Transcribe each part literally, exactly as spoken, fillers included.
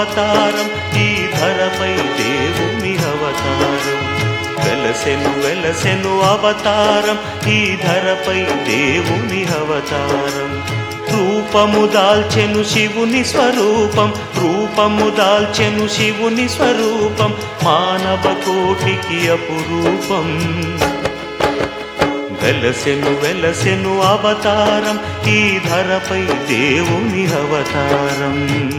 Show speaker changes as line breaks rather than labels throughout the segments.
అవతారం ఈ ధరపై దేవుని అవతారం వెలసెను వెలసెను అవతారం ఈ ధరపై దేవుని అవతారం రూపము దాల్చెను శివుని స్వరూపం రూపము దాల్చెను శివుని స్వరూపం మానవ కోటికి అపురూపం వెలసెను వెలసెను అవతారం ఈ ధరపై దేవుని అవతారం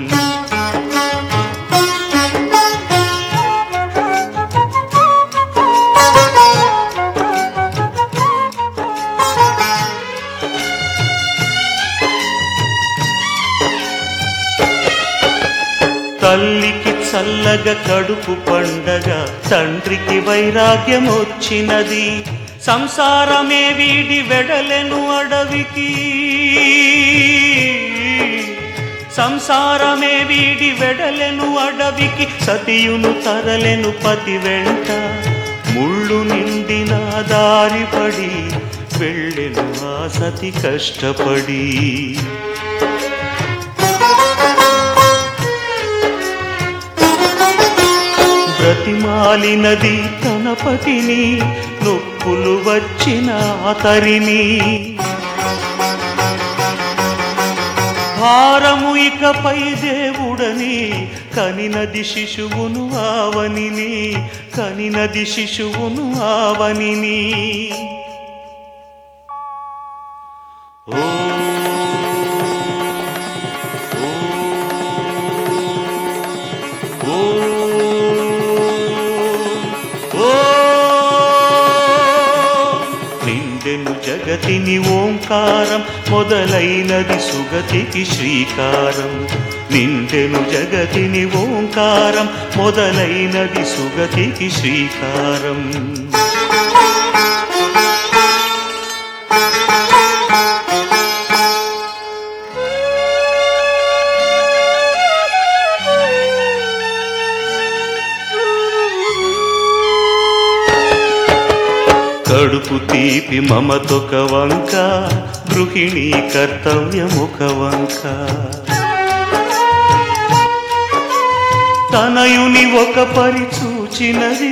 తల్లికి చల్లగా కడుపు పండగ తండ్రికి వైరాగ్యం వచ్చినది సంసారమే వీడి వెడలెను అడవికి సంసారమే వీడి వెడలెను అడవికి సతియును తరలెను పతి వెంట ముళ్ళు నిండిన దారిపడి వెళ్ళెను ఆ సతి కష్టపడి బ్రతిమాలినది తన పతిని నొప్పులు వచ్చిన అతరిని భారము ఇకపై దేవుడని కనినది శిశువును ఆవనిని కనినది శిశువును ఆవనిని ఓ నిండెను జగతిని ఓంకారం మొదలైనది సుగతికి శ్రీకారం నిండెను జగతిని ఓంకారం మొదలైనది సుగతికి శ్రీకారం కడుపు తీపి మమతొక వంక గృహిణీ కర్తవ్యముఖ వంక తనయుని ఒక పరి చూచినది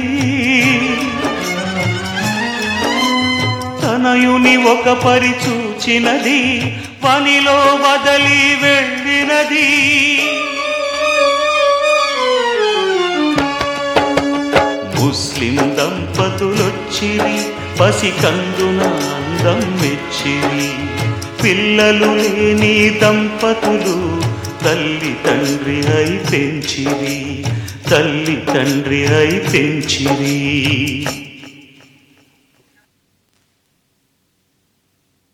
తనయుని ఒక పరి చూచినది పనిలో వదలి వెళ్ళినది ముస్లిం దంపతులొచ్చిరి పసికందున అందం మెచ్చిరి పిల్లలు లేని దంపతులు తల్లి తండ్రి అయి పెంచిరి తల్లి తండ్రి అయి పెంచిరి